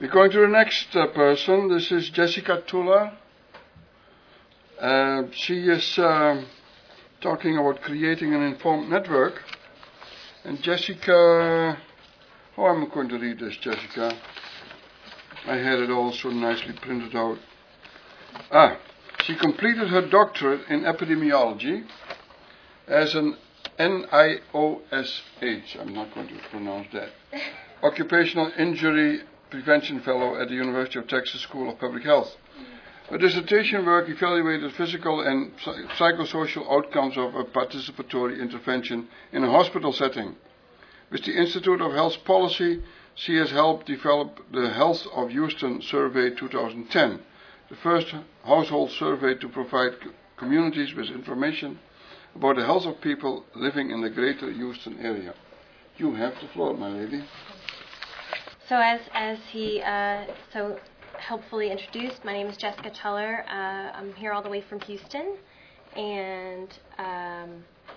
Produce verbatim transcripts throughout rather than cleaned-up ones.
We're going to the next uh, person. This is Jessica Tuller. Uh, she is uh, talking about creating an informed network. And Jessica, how am I going to read this, Jessica? I had it all so nicely printed out. Ah, she completed her doctorate in epidemiology as an N I O S H, I'm not going to pronounce that, Occupational Injury Prevention Fellow at the University of Texas School of Public Health. Her dissertation work evaluated physical and psychosocial outcomes of a participatory intervention in a hospital setting. With the Institute of Health Policy, she has helped develop the Health of Houston Survey twenty ten, the first household survey to provide communities with information about the health of people living in the greater Houston area. You have the floor, my lady. So as as he uh, so helpfully introduced, my name is Jessica Tuller. Uh, I'm here all the way from Houston, and um,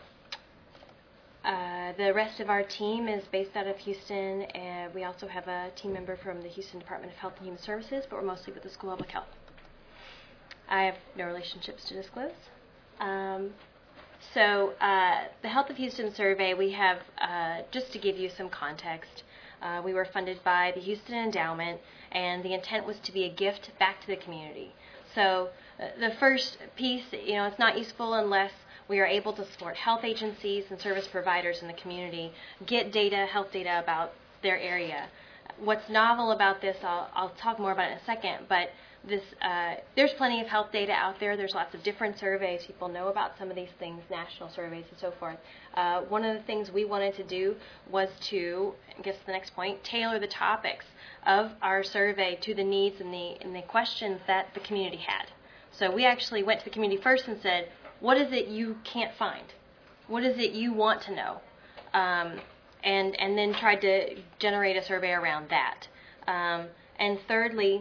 uh, the rest of our team is based out of Houston, and we also have a team member from the Houston Department of Health and Human Services, but we're mostly with the School of Public Health. I have no relationships to disclose. Um, so uh, the Health of Houston survey, we have, uh, just to give you some context, Uh, we were funded by the Houston Endowment, and the intent was to be a gift back to the community. So uh, the first piece, you know, it's not useful unless we are able to support health agencies and service providers in the community, get data, health data about their area. What's novel about this, I'll, I'll talk more about it in a second, but this uh, there's plenty of health data out there. There's lots of different surveys. People know about some of these things, national surveys and so forth. Uh, one of the things we wanted to do was to, I guess the next point, tailor the topics of our survey to the needs and the, and the questions that the community had. So we actually went to the community first and said, what is it you can't find? What is it you want to know? Um, and, and then tried to generate a survey around that. Um, and thirdly,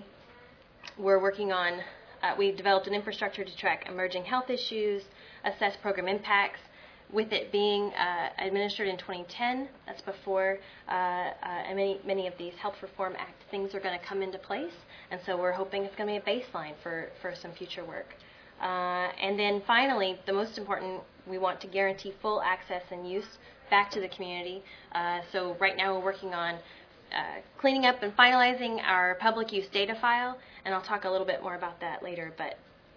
we're working on, uh, we've developed an infrastructure to track emerging health issues, assess program impacts, with it being uh, administered in twenty ten. That's before uh, uh, many, many of these Health Reform Act things are going to come into place, and so we're hoping it's going to be a baseline for, for some future work. Uh, and then finally, the most important, we want to guarantee full access and use back to the community. Uh, so right now we're working on Uh, cleaning up and finalizing our public use data file, and I'll talk a little bit more about that later. But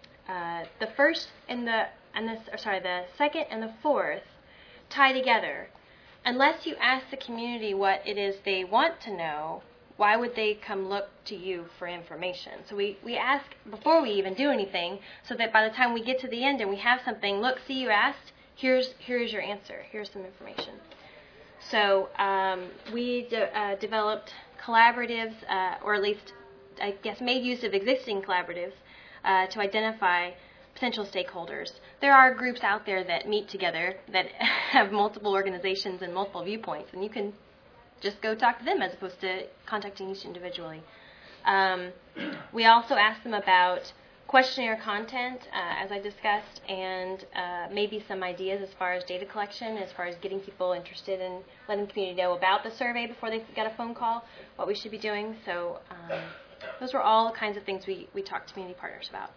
uh, the first and the and this, or sorry, the second and the fourth tie together. Unless you ask the community what it is they want to know, why would they come look to you for information? So we, we ask before we even do anything, so that by the time we get to the end and we have something, look, see, you asked, here's here's your answer, here's some information. So um, we de- uh, developed collaboratives, uh, or at least, I guess, made use of existing collaboratives uh, to identify potential stakeholders. There are groups out there that meet together that have multiple organizations and multiple viewpoints, and you can just go talk to them as opposed to contacting each individually. Um, we also asked them about questionnaire content, uh, as I discussed, and uh, maybe some ideas as far as data collection, as far as getting people interested in letting the community know about the survey before they get a phone call, what we should be doing. So um, those were all the kinds of things we, we talked to community partners about.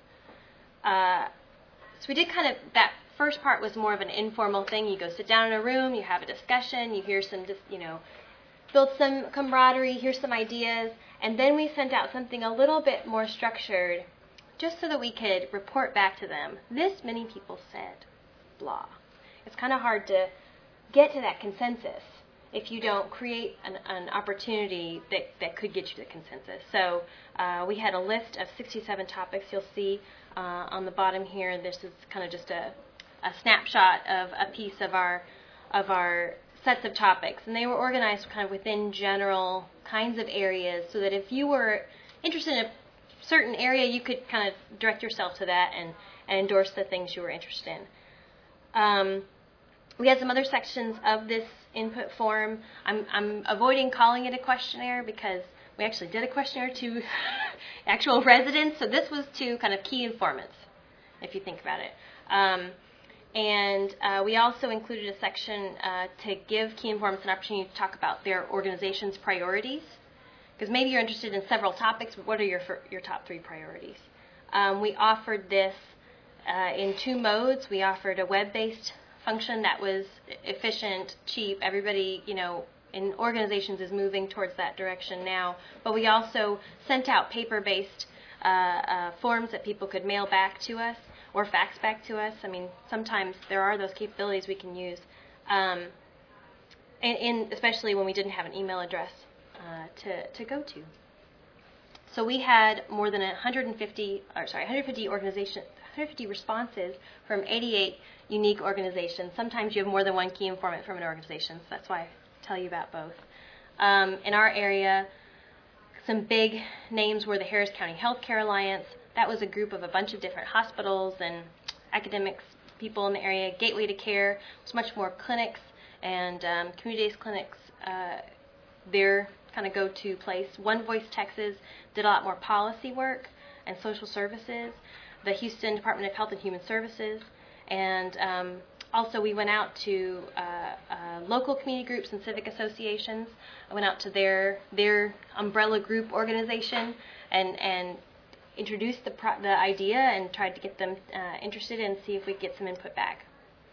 Uh, so we did kind of, that first part was more of an informal thing. You go sit down in a room, you have a discussion, you hear some, just, you know, build some camaraderie, hear some ideas, and then we sent out something a little bit more structured, just so that we could report back to them, this many people said, blah. It's kind of hard to get to that consensus if you don't create an, an opportunity that, that could get you to consensus. So uh, we had a list of sixty-seven topics. You'll see uh, on the bottom here, this is kind of just a, a snapshot of a piece of our, of our sets of topics. And they were organized kind of within general kinds of areas, so that if you were interested in a certain area, you could kind of direct yourself to that and, and endorse the things you were interested in. Um, we had some other sections of this input form. I'm, I'm avoiding calling it a questionnaire because we actually did a questionnaire to actual residents, so this was to kind of key informants, if you think about it. Um, and uh, we also included a section uh, to give key informants an opportunity to talk about their organization's priorities because maybe you're interested in several topics, but what are your, your top three priorities? Um, we offered this uh, in two modes. We offered a web-based function that was efficient, cheap. Everybody, you know, in organizations is moving towards that direction now. But we also sent out paper-based uh, uh, forms that people could mail back to us or fax back to us. I mean, sometimes there are those capabilities we can use, um, in, in especially when we didn't have an email address uh, to, to go to. So we had more than one hundred fifty, or sorry, one hundred fifty organizations, one hundred fifty responses from eighty-eight unique organizations. Sometimes you have more than one key informant from an organization, so that's why I tell you about both. Um, in our area, some big names were the Harris County Healthcare Alliance. That was a group of a bunch of different hospitals and academics, people in the area. Gateway to Care was much more clinics and um, community-based clinics. Uh, their kind of go-to place. One Voice Texas did a lot more policy work and social services. The Houston Department of Health and Human Services, and um, also we went out to uh, uh, local community groups and civic associations. I went out to their their umbrella group organization and and introduced the pro- the idea and tried to get them uh, interested and see if we could get some input back.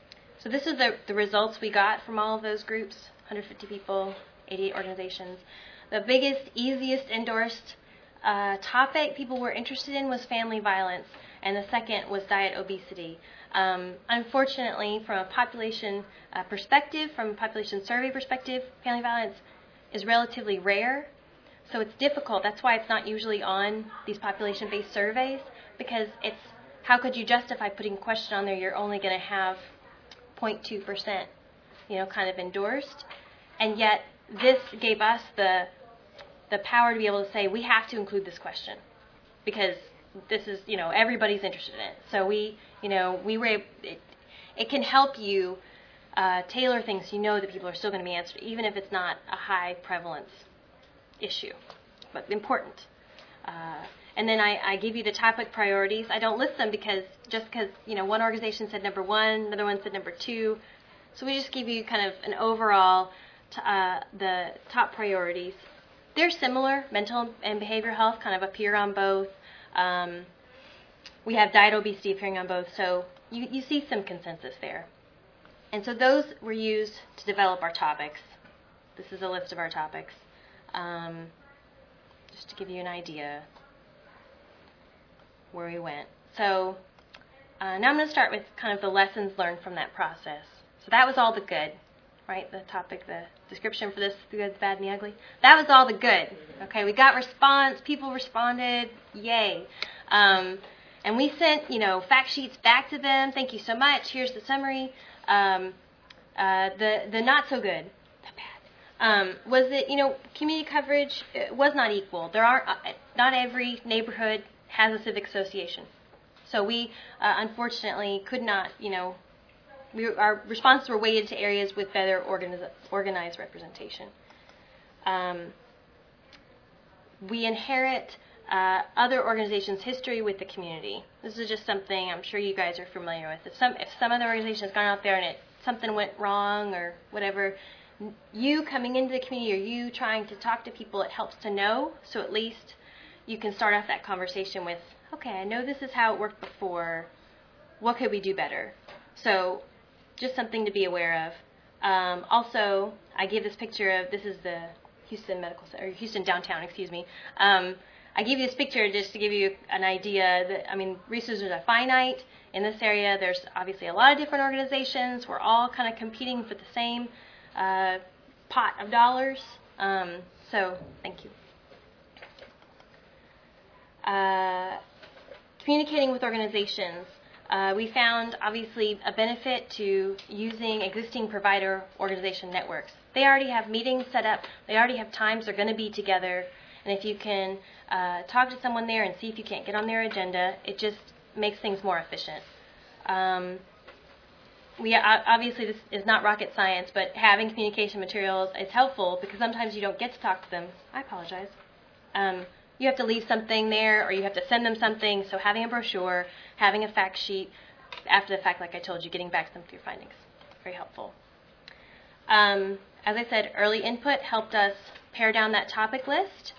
So this is the the results we got from all of those groups: one hundred fifty people, eighty-eight organizations. The biggest, easiest endorsed uh, topic people were interested in was family violence, and the second was diet obesity. Um, unfortunately, from a population uh, perspective, from a population survey perspective, family violence is relatively rare, so it's difficult. That's why it's not usually on these population-based surveys, because it's how could you justify putting a question on there you're only going to have zero point two percent, you know, kind of endorsed, and yet this gave us the the power to be able to say we have to include this question because this is, you know, everybody's interested in it. So we, you know, we were able, it, it can help you uh, tailor things so you know that people are still going to be answered, even if it's not a high prevalence issue, but important. Uh, and then I, I give you the topic priorities. I don't list them because just because, you know, one organization said number one, another one said number two. So we just give you kind of an overall, t- uh, the top priorities. They're similar. Mental and behavioral health kind of appear on both. Um, we have diet obesity appearing on both, so you, you see some consensus there. And so those were used to develop our topics. This is a list of our topics, um, just to give you an idea where we went. So uh, now I'm going to start with kind of the lessons learned from that process. So that was all the good, right? The topic, the description for this, the good, the bad, and the ugly. That was all the good. Okay, we got response. People responded. Yay. Um, and we sent, you know, fact sheets back to them. Thank you so much. Here's the summary. Um, uh, the the not so good, the bad, um, was that, you know, community coverage was not equal. There are uh, not every neighborhood has a civic association. So we uh, unfortunately could not, you know. We, our responses were weighted to areas with better organiz- organized representation. Um, we inherit uh, other organizations' history with the community. This is just something I'm sure you guys are familiar with. If some if some other organization has gone out there and it something went wrong or whatever, you coming into the community or you trying to talk to people, it helps to know. So at least you can start off that conversation with, okay, I know this is how it worked before. What could we do better? So just something to be aware of. Um, also, I give this picture of, this is the Houston Medical Center, or Houston downtown, excuse me. Um, I give you this picture just to give you an idea that, I mean, resources are finite. In this area, there's obviously a lot of different organizations. We're all kind of competing for the same uh, pot of dollars. Um, so, thank you. Uh, communicating with organizations. Uh, we found, obviously, a benefit to using existing provider organization networks. They already have meetings set up. They already have times they're going to be together. And if you can uh, talk to someone there and see if you can't get on their agenda, it just makes things more efficient. Um, we obviously, this is not rocket science, but having communication materials is helpful because sometimes you don't get to talk to them. I apologize. Um, You have to leave something there or you have to send them something. So having a brochure, having a fact sheet, after the fact, like I told you, getting back to them with your findings, very helpful. Um, as I said, early input helped us pare down that topic list.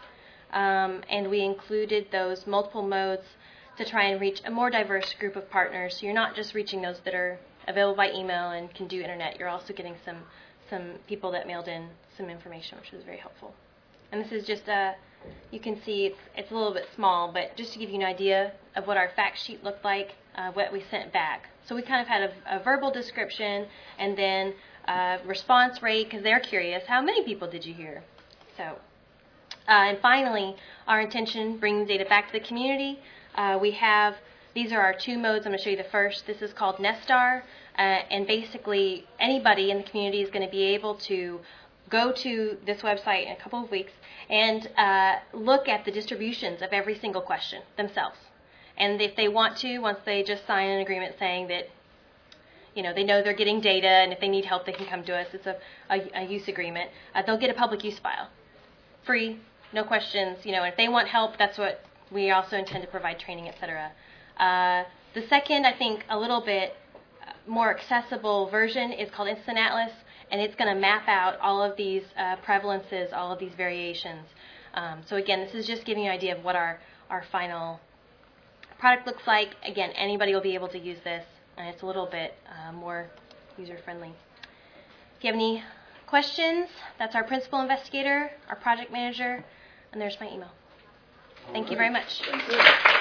um, and we included those multiple modes to try and reach a more diverse group of partners. So you're not just reaching those that are available by email and can do internet. You're also getting some some people that mailed in some information, which was very helpful. And this is just a, you can see it's, it's a little bit small, but just to give you an idea of what our fact sheet looked like, uh, what we sent back. So we kind of had a, a verbal description and then a response rate, because they're curious, how many people did you hear? So, uh, and finally, our intention, bringing the data back to the community. Uh, we have, these are our two modes. I'm going to show you the first. This is called Nestar, uh, and basically anybody in the community is going to be able to go to this website in a couple of weeks and uh, look at the distributions of every single question themselves. And if they want to, once they just sign an agreement saying that, you know, they know they're getting data, and if they need help, they can come to us. It's a, a, a use agreement. Uh, they'll get a public use file, free, no questions. You know, and if they want help, that's what we also intend to provide training, et cetera. Uh, the second, I think, a little bit more accessible version is called Instant Atlas, and it's going to map out all of these uh, prevalences, all of these variations. Um, so again, this is just giving you an idea of what our, our final product looks like. Again, anybody will be able to use this, and it's a little bit uh, more user-friendly. If you have any questions, that's our principal investigator, our project manager, and there's my email. Thank you very much. Thank you.